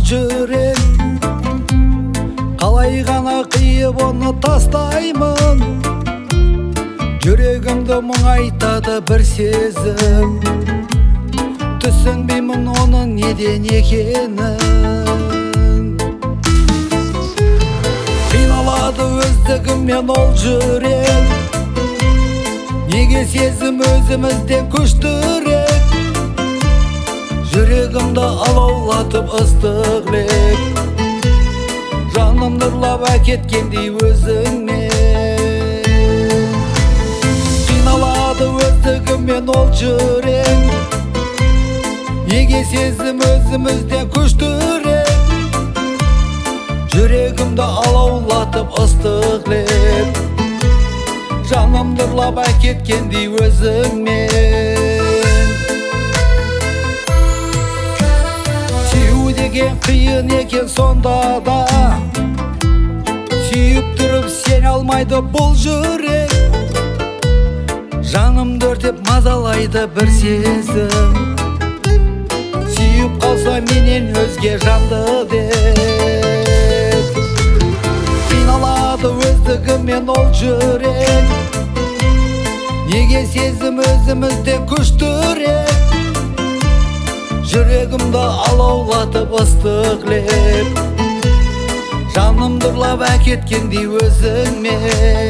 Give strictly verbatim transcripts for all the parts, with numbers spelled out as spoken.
жүрек, қалай ғана қиып оны тастаймын. Жүрегімді мұңайтады бір сезім, түсінбеймін оның неден екенін. Қиналады өздігіммен ол жүрек, неге сезім өзімізден күштірек. Жүрегімді алаулатып ыстық леп, жаным нұрлап әкеткендей өзіңмен. Қиналады өздігіммен ол жүрек, неге сезім өзімізден күштірек. Жүрегімді алаулатып ыстық леп, жаным нұрлап әкеткендей өзіңмен. Сүйу деген қиын екен сонда да, сүйіп тұрып сен алмайды бұл жүрек. Жанымды өртеп мазалайды бір сезім, сүйіп қалса менен өзге жанды деп. Қиналады өздігіммен ол жүрек, неге сезім өзімізден күштірек. Жүрегімді алаулатып ыстық леп, жанымды ұрлап әкеткендей өзіңмен.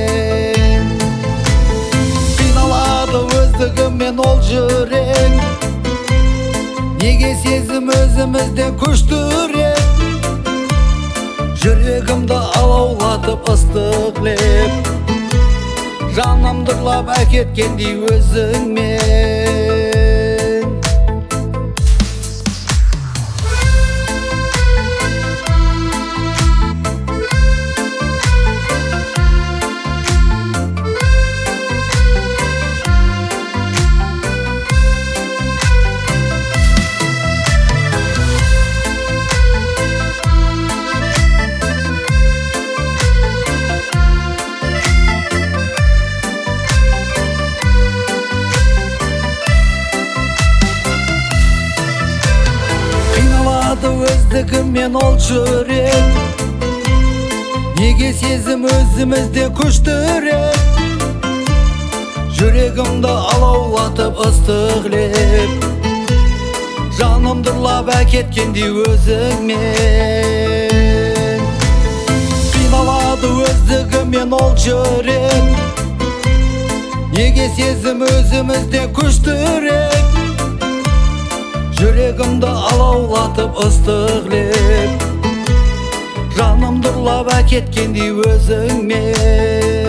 Қиналады өздігіммен ол жүрек, неге сезім өзімізден күштірек. Жүрегімді алаулатып ыстық леп, жанымды ұрлап әкеткендей өзіңмен. Өздігіммен ол жүрек, неге сезім өзімізден күштірек. Жүрегімді алаулатып ыстық леп, жанымды ұрлап әкеткендей өзіңмен. Қиналады өздігіммен ол жүрек, неге сезім өзімізден күштірек. Жүрегімді алаулатып ыстық леп, жанымды ұрлап әкеткендей өзіңмен.